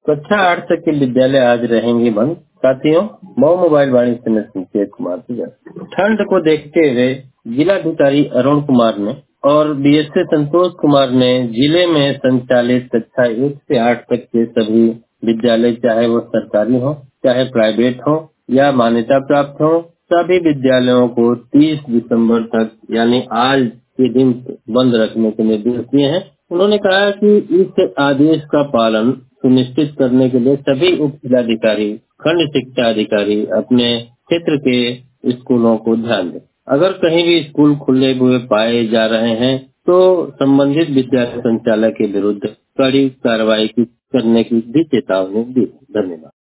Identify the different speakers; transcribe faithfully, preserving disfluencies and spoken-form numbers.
Speaker 1: कक्षा आठ तक के विद्यालय आज रहेंगे बंद। साथियों, मऊ मोबाइल वाणी से संकेत कुमार तिवारी। ठंड को देखते हुए जिलाधिकारी अरुण कुमार ने और बीएसए संतोष कुमार ने जिले में संचालित कक्षा एक से आठ तक के सभी विद्यालय, चाहे वो सरकारी हो चाहे प्राइवेट हो या मान्यता प्राप्त हो, सभी विद्यालयों को तीस दिसंबर तक यानी आज के दिन बंद रखने के निर्देश दिए हैं। उन्होंने कहा कि इस आदेश का पालन सुनिश्चित करने के लिए सभी उप जिलाधिकारी, खंड शिक्षा अधिकारी अपने क्षेत्र के स्कूलों को ध्यान दें। अगर कहीं भी स्कूल खुले हुए पाए जा रहे हैं तो संबंधित विद्यालय संचालक के विरुद्ध कड़ी कार्रवाई करने की भी चेतावनी दी। धन्यवाद।